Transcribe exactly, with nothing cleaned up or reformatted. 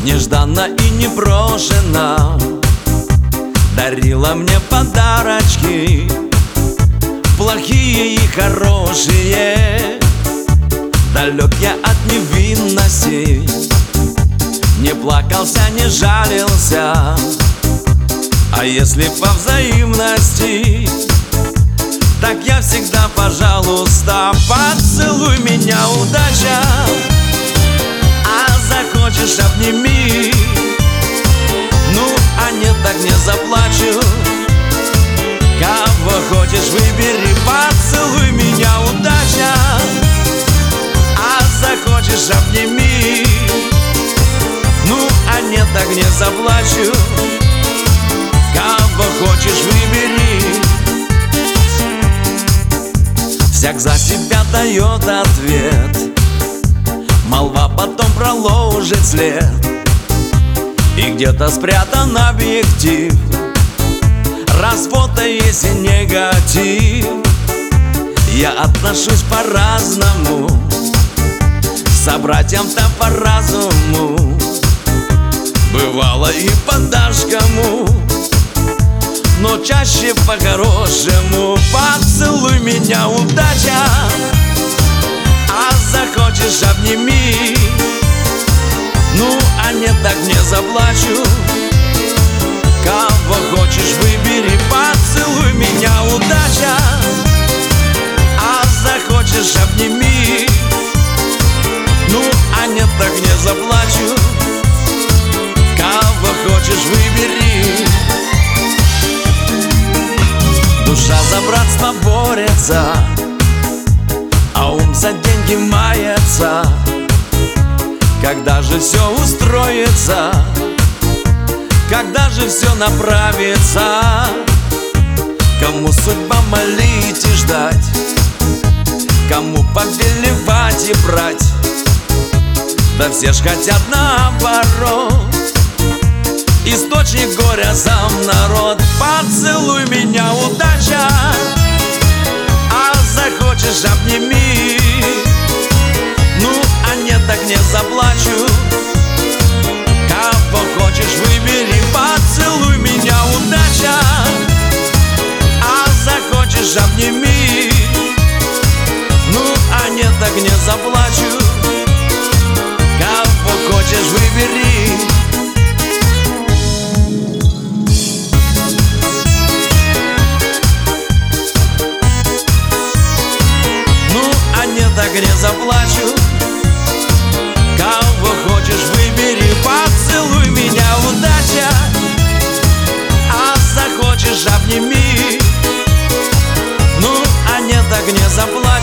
Нежданно и непрошено дарила мне подарочки, плохие и хорошие. Далек я от невинности, не плакался, не жалился. А если по взаимности, так я всегда, пожалуйста, поцелуй меня, удача. А захочешь, обними. Ну, а нет, так не заплачу. Кого хочешь, выбери, поцелуй меня, удача. А захочешь, обними. Ну, а нет, так не заплачу. Кого хочешь, выбери. Всяк за себя дает ответ, молва потом проложит след, и где-то спрятан объектив. Раз фото есть и негатив, я отношусь по-разному, к собратьям-то по разуму. Бывало и по-дашкому, но чаще по-хорошему. Поцелуй меня, удача. А захочешь, обними. Ну, а нет, так не заплачу. Кого хочешь, выбери, поцелуй меня, удача. А захочешь, обними. Ну, а нет, так не заплачу. Кого хочешь, выбери. Душа за братство борется, а ум за деньги мается. Когда же все устроится, когда же все направится? Кому судьба молить и ждать, кому повелевать и брать? Да все ж хотят наоборот, источник горя сам народ. Поцелуй меня, удача. А захочешь, обними. Ну, а нет, так не заплачу. Кого хочешь, выбери, поцелуй меня, удача. А захочешь, обними. Ну, а нет, так не заплачу. Кого хочешь, выбери. Так не заплачу. Кого хочешь, выбери, поцелуй меня, удача. А захочешь, обними. Ну, а нет, так не заплачу.